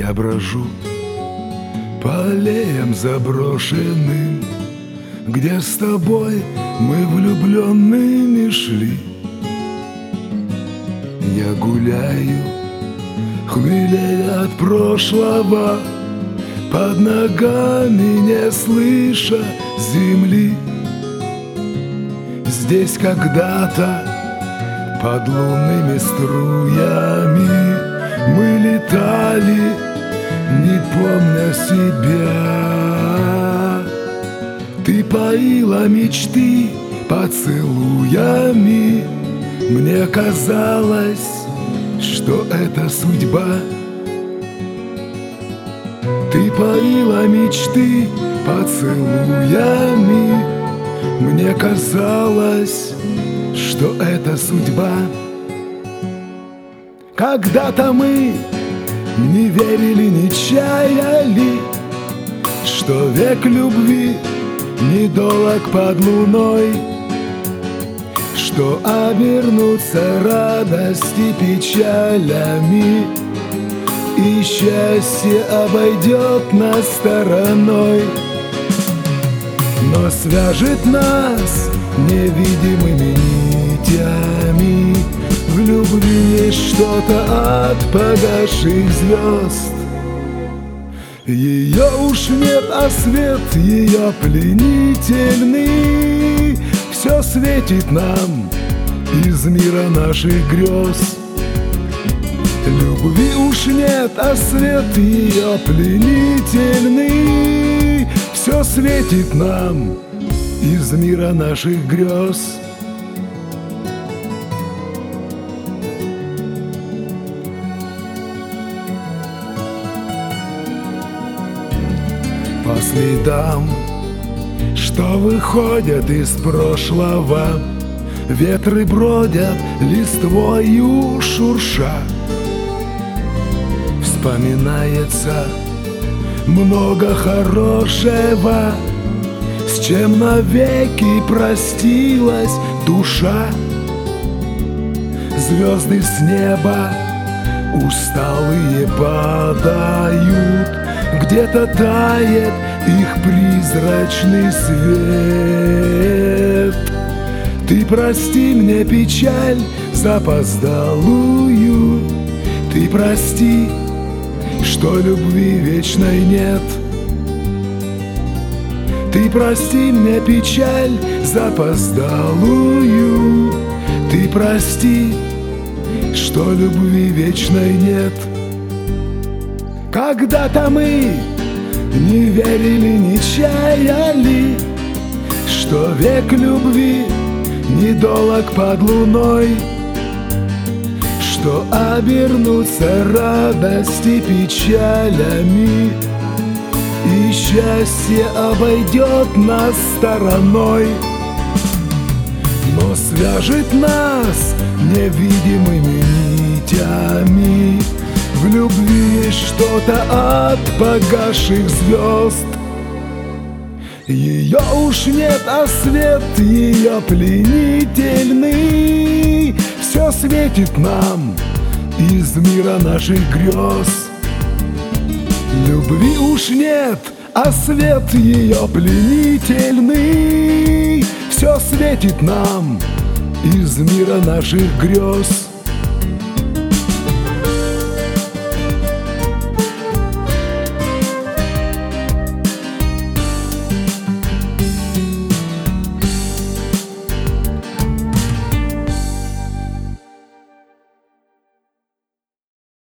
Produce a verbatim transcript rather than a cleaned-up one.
Я брожу по аллеям заброшенным, где с тобой мы влюбленными шли. Я гуляю, хмелея от прошлого, под ногами не слыша земли. Здесь когда-то под лунными струями мы летали, не помня себя. Ты поила мечты поцелуями, мне казалось, что это судьба. Ты поила мечты поцелуями, мне казалось, что это судьба. Когда-то мы не верили, не чаяли, что век любви недолог под луной, что обернутся радости печалями, и счастье обойдет нас стороной. Но свяжет нас невидимыми нитями, в любви есть что-то от погасших звезд. Ее уж нет, а свет ее пленительный все светит нам из мира наших грез. Любви уж нет, а свет ее пленительный все светит нам из мира наших грез. По следам, что выходят из прошлого, ветры бродят листвою шурша. Вспоминается много хорошего, с чем навеки простилась душа. Звезды с неба усталые падают, где-то тает их призрачный свет. Ты прости мне печаль запоздалую, ты прости, что любви вечной нет. Ты прости мне печаль запоздалую, ты прости, что любви вечной нет. Когда-то мы не верили, не чаяли, что век любви недолог под луной, что обернутся радости печалями, и счастье обойдет нас стороной. Но свяжет нас невидимыми нитями, в любви есть что-то от погасших звезд. Ее уж нет, а свет ее пленительный все светит нам из мира наших грез. Любви уж нет, а свет ее пленительный все светит нам из мира наших грез.